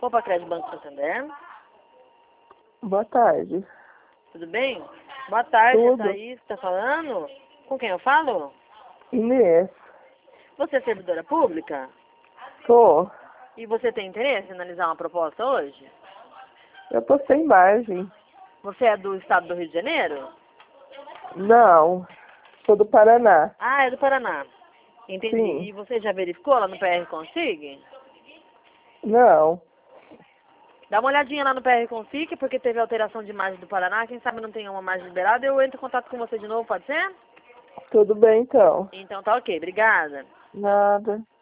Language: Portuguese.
Copa Crédito Banco Santander. Boa tarde. Tudo bem? Boa tarde, Tudo. Thaís. Tá falando? Com quem eu falo? Inês. Você é servidora pública? Tô. E você tem interesse em analisar uma proposta hoje? Eu tô sem margem. Você é do estado do Rio de Janeiro? Não. Sou do Paraná. Ah, é do Paraná. Entendi. Sim. E você já verificou lá no PR Consig? Não. Dá uma olhadinha lá no PR Consig, porque teve alteração de margem do Paraná. Quem sabe não tem uma margem liberada, eu entro em contato com você de novo, pode ser? Tudo bem, então. Então tá ok, obrigada. Nada.